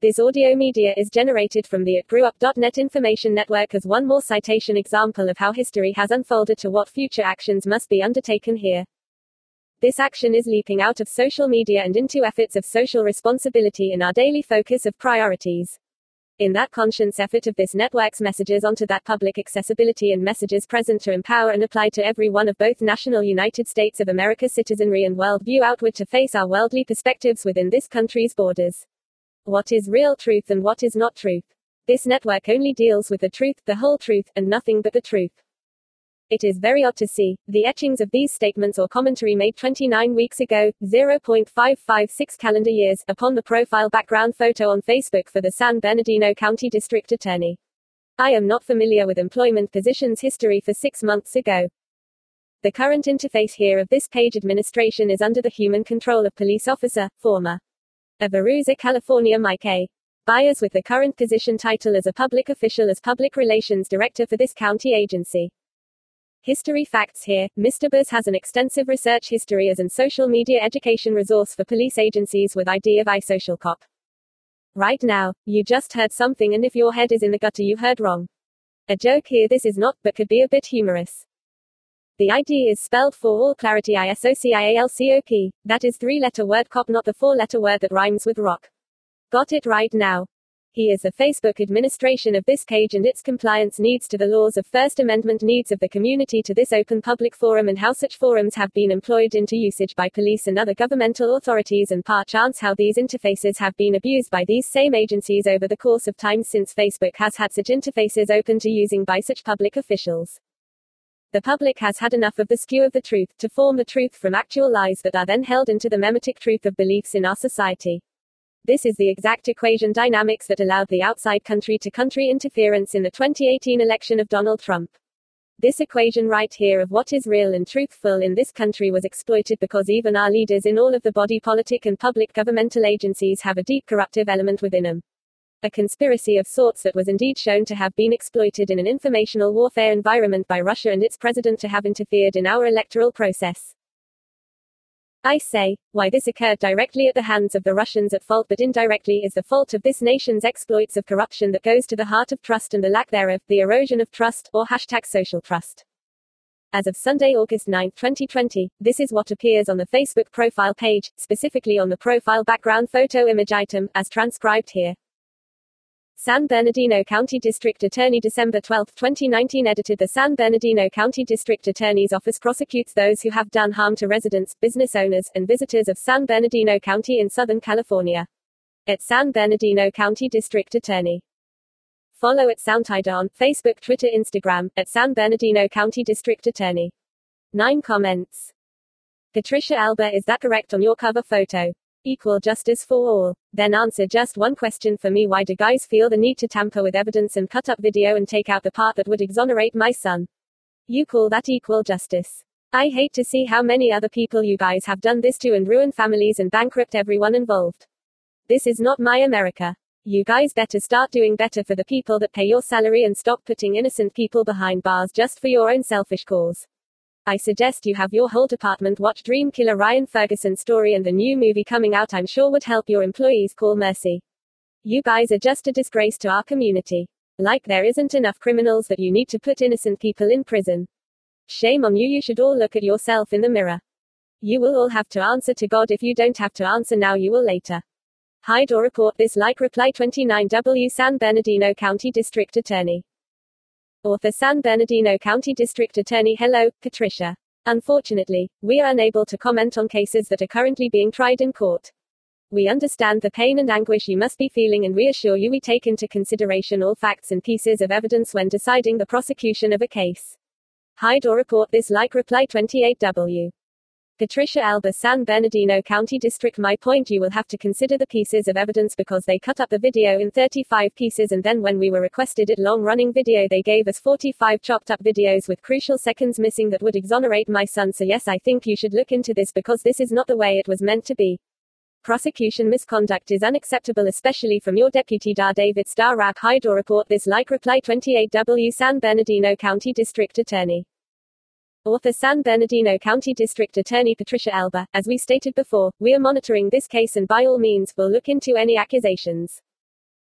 This audio media is generated from the @grewup.net information network as one more citation example of how history has unfolded to what future actions must be undertaken here. This action is leaping out of social media and into efforts of social responsibility in our daily focus of priorities. In that conscious effort of this network's messages onto that public accessibility and messages present to empower and apply to every one of both national United States of America citizenry and worldview outward to face our worldly perspectives within this country's borders. What is real truth and what is not truth? This network only deals with the truth, the whole truth, and nothing but the truth. It is very odd to see the etchings of these statements or commentary made 29 weeks ago, 0.556 calendar years, upon the profile background photo on Facebook for the San Bernardino County District Attorney. I am not familiar with employment positions history for 6 months ago. The current interface here of this page administration is under the Human Control of Police Officer, former of Arusa, California Mike A. Byers with the current position title as a public official as Public Relations Director for this county agency. History facts here. Mr. Byers has an extensive research history as an social media education resource for police agencies with ID of iSocialCop. Right now, you just heard something and if your head is in the gutter you heard wrong. A joke here this is not, but could be a bit humorous. The ID is spelled for all clarity ISOCIALCOP, that is 3-letter word cop, not the 4-letter word that rhymes with rock. Got it right now. He is the Facebook administration of this page and its compliance needs to the laws of First Amendment needs of the community to this open public forum and how such forums have been employed into usage by police and other governmental authorities and par chance how these interfaces have been abused by these same agencies over the course of time since Facebook has had such interfaces open to using by such public officials. The public has had enough of the skew of the truth to form the truth from actual lies that are then held into the memetic truth of beliefs in our society. This is the exact equation dynamics that allowed the outside country-to-country interference in the 2018 election of Donald Trump. This equation right here of what is real and truthful in this country was exploited because even our leaders in all of the body politic and public governmental agencies have a deep corruptive element within them. A conspiracy of sorts that was indeed shown to have been exploited in an informational warfare environment by Russia and its president to have interfered in our electoral process. I say, why this occurred directly at the hands of the Russians at fault but indirectly is the fault of this nation's exploits of corruption that goes to the heart of trust and the lack thereof, the erosion of trust, or #social trust. As of Sunday, August 9, 2020, this is what appears on the Facebook profile page, specifically on the profile background photo image item, as transcribed here. San Bernardino County District Attorney December 12, 2019 edited The San Bernardino County District Attorney's Office prosecutes those who have done harm to residents, business owners, and visitors of San Bernardino County in Southern California. At San Bernardino County District Attorney. Follow at SoundTide on Facebook, Twitter, Instagram, at San Bernardino County District Attorney. 9 comments. Patricia Alba, is that correct on your cover photo? Equal justice for all. Then answer just one question for me. Why do guys feel the need to tamper with evidence and cut up video and take out the part that would exonerate my son? You call that equal justice? I hate to see how many other people you guys have done this to and ruin families and bankrupt everyone involved. This is not my America. You guys better start doing better for the people that pay your salary and stop putting innocent people behind bars just for your own selfish cause. I suggest you have your whole department watch Dream Killer Ryan Ferguson story and the new movie coming out I'm sure would help your employees call mercy. You guys are just a disgrace to our community. Like there isn't enough criminals that you need to put innocent people in prison. Shame on you, you should all look at yourself in the mirror. You will all have to answer to God. If you don't have to answer now you will later. Hide or report this. Like reply 29W San Bernardino County District Attorney. Author San Bernardino County District Attorney. Hello, Patricia. Unfortunately, we are unable to comment on cases that are currently being tried in court. We understand the pain and anguish you must be feeling and reassure you we take into consideration all facts and pieces of evidence when deciding the prosecution of a case. Hide or report this. Like reply 28W. Patricia Alba, San Bernardino County District. My point, you will have to consider the pieces of evidence because they cut up the video in 35 pieces and then when we were requested it long-running video they gave us 45 chopped up videos with crucial seconds missing that would exonerate my son. So yes, I think you should look into this because this is not the way it was meant to be. Prosecution misconduct is unacceptable, especially from your deputy David Starrack. Hide or report this. Like reply 28W San Bernardino County District Attorney. Author San Bernardino County District Attorney Patricia Alba. As we stated before, we are monitoring this case and by all means will look into any accusations.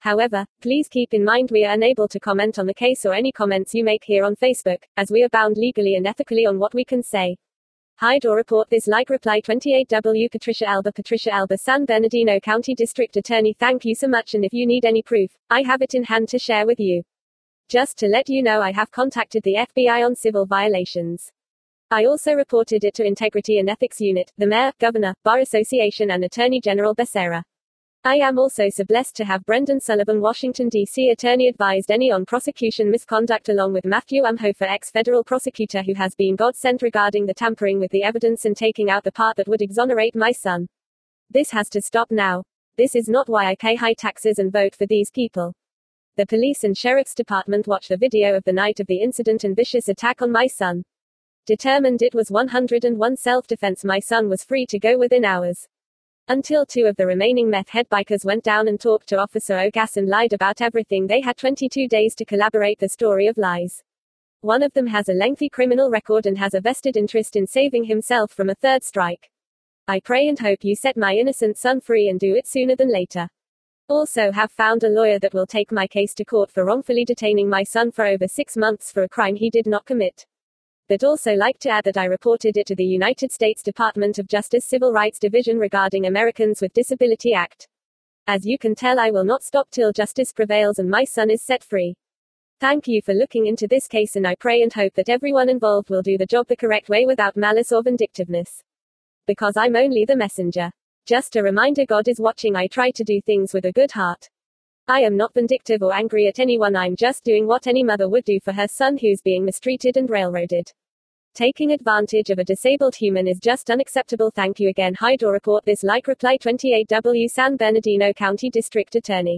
However, please keep in mind we are unable to comment on the case or any comments you make here on Facebook, as we are bound legally and ethically on what we can say. Hide or report this like reply 28W Patricia Alba San Bernardino County District Attorney. Thank you so much, and if you need any proof, I have it in hand to share with you. Just to let you know, I have contacted the FBI on civil violations. I also reported it to Integrity and Ethics Unit, the Mayor, Governor, Bar Association and Attorney General Becerra. I am also so blessed to have Brendan Sullivan, Washington, D.C. attorney, advised any on prosecution misconduct, along with Matthew Umhofer, ex-federal prosecutor who has been God-sent regarding the tampering with the evidence and taking out the part that would exonerate my son. This has to stop now. This is not why I pay high taxes and vote for these people. The police and sheriff's department watched the video of the night of the incident and vicious attack on my son. Determined it was 101 self-defense. My son was free to go within hours. Until two of the remaining meth head bikers went down and talked to Officer Ogas and lied about everything. They had 22 days to collaborate the story of lies. One of them has a lengthy criminal record and has a vested interest in saving himself from a third strike. I pray and hope you set my innocent son free, and do it sooner than later. Also have found a lawyer that will take my case to court for wrongfully detaining my son for over 6 months for a crime he did not commit. But also like to add that I reported it to the United States Department of Justice Civil Rights Division regarding Americans with Disability Act. As you can tell, I will not stop till justice prevails and my son is set free. Thank you for looking into this case, and I pray and hope that everyone involved will do the job the correct way without malice or vindictiveness. Because I'm only the messenger. Just a reminder, God is watching. I try to do things with a good heart. I am not vindictive or angry at anyone. I'm just doing what any mother would do for her son who's being mistreated and railroaded. Taking advantage of a disabled human is just unacceptable. Thank you again. Hide or report this like reply 28W San Bernardino County District Attorney.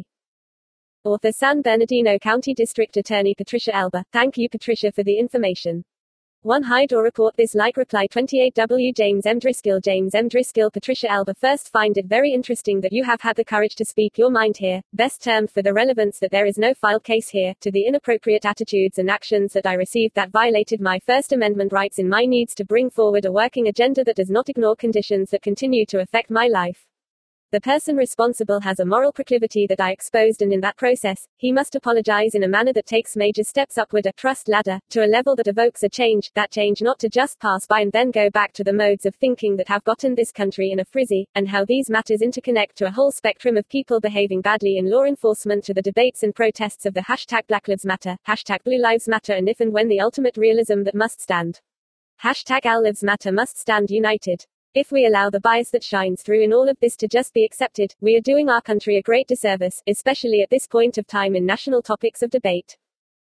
Author San Bernardino County District Attorney Patricia Alba. Thank you, Patricia, for the information. 1. Hide or report this like reply 28W James M. Driscoll. James M. Driscoll. Patricia Alba. First, find it very interesting that you have had the courage to speak your mind here, best termed for the relevance that there is no filed case here, to the inappropriate attitudes and actions that I received that violated my First Amendment rights in my needs to bring forward a working agenda that does not ignore conditions that continue to affect my life. The person responsible has a moral proclivity that I exposed, and in that process, he must apologize in a manner that takes major steps upward a trust ladder, to a level that evokes a change, that change not to just pass by and then go back to the modes of thinking that have gotten this country in a frizzy, and how these matters interconnect to a whole spectrum of people behaving badly in law enforcement, to the debates and protests of the hashtag Black Lives Matter, hashtag Blue Lives Matter, and if and when the ultimate realism that must stand. Hashtag All Lives Matter must stand united. If we allow the bias that shines through in all of this to just be accepted, we are doing our country a great disservice, especially at this point of time in national topics of debate.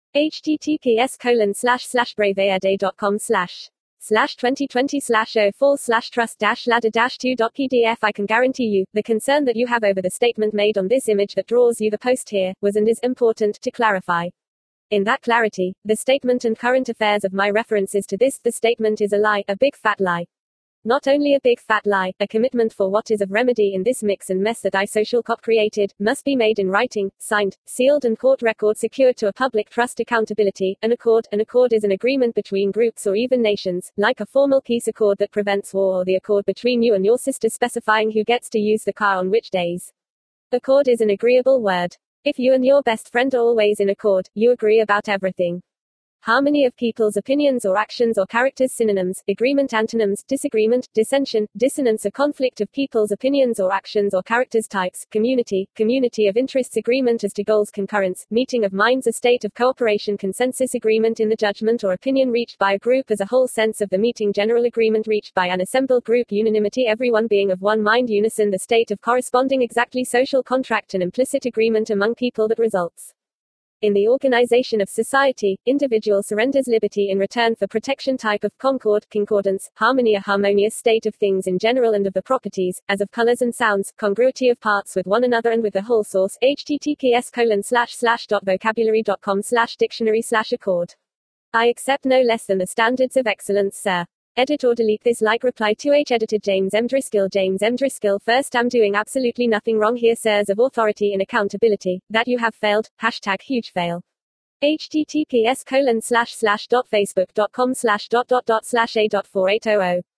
https://bravead.com//2020/04/trust-ladder-2.pdf. I can guarantee you, the concern that you have over the statement made on this image that draws you the post here, was and is important to clarify. In that clarity, the statement and current affairs of my references to this, the statement is a lie, a big fat lie. Not only a big fat lie, a commitment for what is of remedy in this mix and mess that I social cop created, must be made in writing, signed, sealed and court record secured to a public trust accountability. An accord is an agreement between groups or even nations, like a formal peace accord that prevents war, or the accord between you and your sister specifying who gets to use the car on which days. Accord is an agreeable word. If you and your best friend are always in accord, you agree about everything. Harmony of people's opinions or actions or characters. Synonyms: agreement. Antonyms: disagreement, dissension, dissonance. A conflict of people's opinions or actions or characters. Types: community, community of interests. Agreement as to goals. Concurrence, meeting of minds. A state of cooperation. Consensus, agreement in the judgment or opinion reached by a group as a whole. Sense of the meeting. General agreement reached by an assembled group. Unanimity, everyone being of one mind. Unison, the state of corresponding exactly. Social contract, an implicit agreement among people that results in the organization of society. Individual surrenders liberty in return for protection. Type of concord, concordance, harmony, a harmonious state of things in general and of the properties, as of colors and sounds, congruity of parts with one another and with the whole. Source: https://vocabulary.com/dictionary/accord. I accept no less than the standards of excellence, sir. Edit or delete this like reply 2H. Edited James M. Driscoll. James M. Driscoll. First, I'm doing absolutely nothing wrong here, sirs, of authority and accountability, that you have failed, hashtag huge fail. https://.facebook.com/a.4800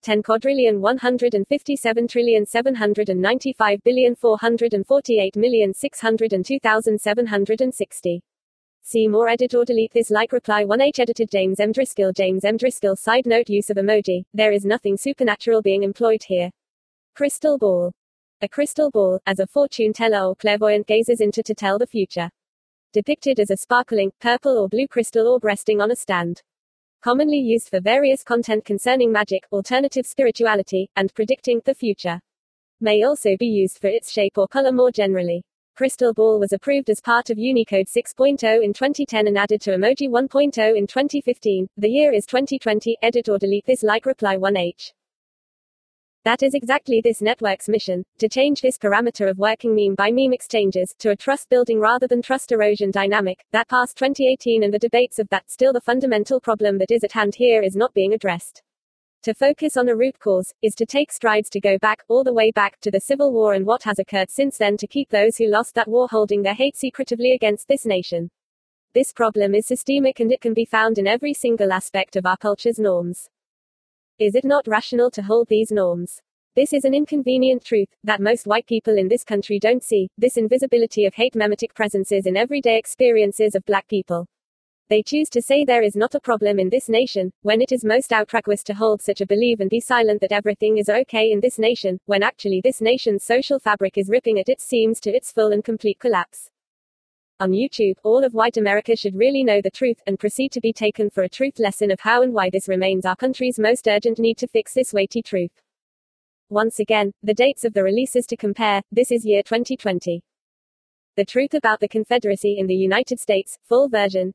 10,457,795,448,602,760. See more. Edit or delete this. Like reply 1H. Edited James M. Driscoll. James M. Driscoll. Side note: use of emoji. There is nothing supernatural being employed here. Crystal ball. A crystal ball, as a fortune teller or clairvoyant, gazes into to tell the future. Depicted as a sparkling, purple or blue crystal orb resting on a stand. Commonly used for various content concerning magic, alternative spirituality, and predicting the future. May also be used for its shape or color more generally. Crystal ball was approved as part of Unicode 6.0 in 2010 and added to Emoji 1.0 in 2015. The year is 2020. Edit or delete this. Like reply 1H. That is exactly this network's mission, to change this parameter of working meme by meme exchanges to a trust building rather than trust erosion dynamic that past 2018 and the debates of that. Still, the fundamental problem that is at hand here is not being addressed. To focus on a root cause is to take strides to go back, all the way back, to the Civil War and what has occurred since then, to keep those who lost that war holding their hate secretively against this nation. This problem is systemic and it can be found in every single aspect of our culture's norms. Is it not rational to hold these norms? This is an inconvenient truth that most white people in this country don't see, this invisibility of hate memetic presences in everyday experiences of black people. They choose to say there is not a problem in this nation, when it is most outrageous to hold such a belief and be silent that everything is okay in this nation, when actually this nation's social fabric is ripping at its seams to its full and complete collapse. On YouTube, all of white America should really know the truth, and proceed to be taken for a truth lesson of how and why this remains our country's most urgent need to fix this weighty truth. Once again, the dates of the releases to compare. This is year 2020. The Truth About the Confederacy in the United States, full version,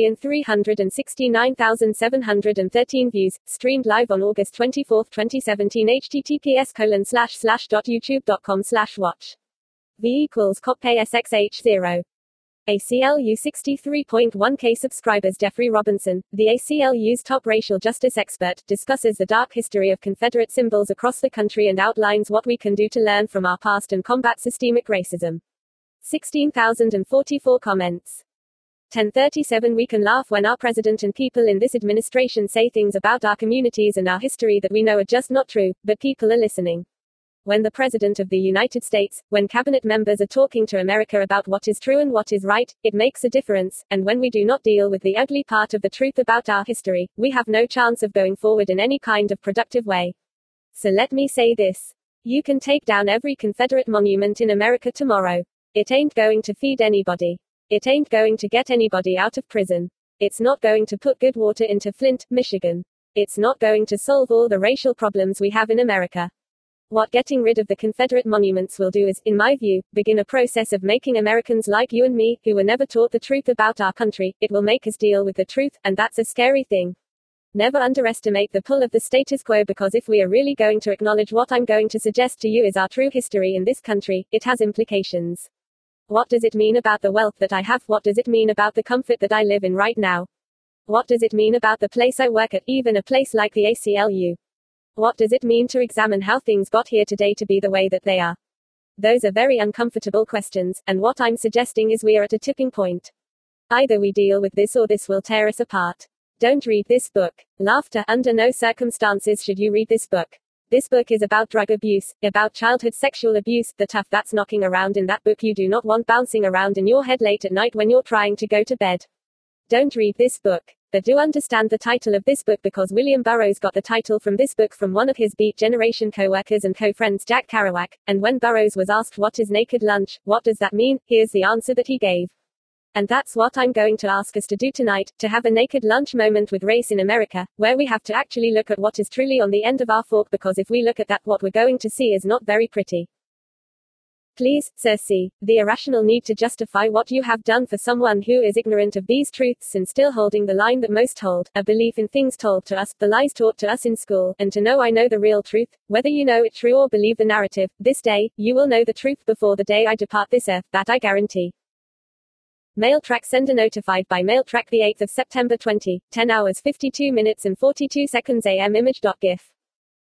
2,369,713 views, streamed live on August 24, 2017. https://youtube.com/watch. V equals copy SXH0. ACLU 63.1K subscribers. Jeffrey Robinson, the ACLU's top racial justice expert, discusses the dark history of Confederate symbols across the country and outlines what we can do to learn from our past and combat systemic racism. 16,044 comments. 1037 We can laugh when our president and people in this administration say things about our communities and our history that we know are just not true, but people are listening. When the President of the United States, when cabinet members are talking to America about what is true and what is right, it makes a difference, and when we do not deal with the ugly part of the truth about our history, we have no chance of going forward in any kind of productive way. So let me say this. You can take down every Confederate monument in America tomorrow. It ain't going to feed anybody. It ain't going to get anybody out of prison. It's not going to put good water into Flint, Michigan. It's not going to solve all the racial problems we have in America. What getting rid of the Confederate monuments will do is, in my view, begin a process of making Americans like you and me, who were never taught the truth about our country. It will make us deal with the truth, and that's a scary thing. Never underestimate the pull of the status quo, because if we are really going to acknowledge what I'm going to suggest to you is our true history in this country, it has implications. What does it mean about the wealth that I have? What does it mean about the comfort that I live in right now? What does it mean about the place I work at, even a place like the ACLU? What does it mean to examine how things got here today to be the way that they are? Those are very uncomfortable questions, and what I'm suggesting is we are at a tipping point. Either we deal with this or this will tear us apart. Don't read this book. Laughter. Under no circumstances should you read this book. This book is about drug abuse, about childhood sexual abuse, the stuff that's knocking around in that book you do not want bouncing around in your head late at night when you're trying to go to bed. Don't read this book. But do understand the title of this book, because William Burroughs got the title from this book from one of his Beat Generation co-workers and co-friends, Jack Kerouac, and when Burroughs was asked what is naked lunch, what does that mean, here's the answer that he gave. And that's what I'm going to ask us to do tonight, to have a naked lunch moment with race in America, where we have to actually look at what is truly on the end of our fork, because if we look at that, what we're going to see is not very pretty. Please, sir, see the irrational need to justify what you have done for someone who is ignorant of these truths and still holding the line that most hold, a belief in things told to us, the lies taught to us in school, and to know I know the real truth, whether you know it true or believe the narrative. This day, you will know the truth before the day I depart this earth, that I guarantee. Mail track sender notified by mail track the 8th of September 20, 10 hours 52 minutes and 42 seconds AM image.gif.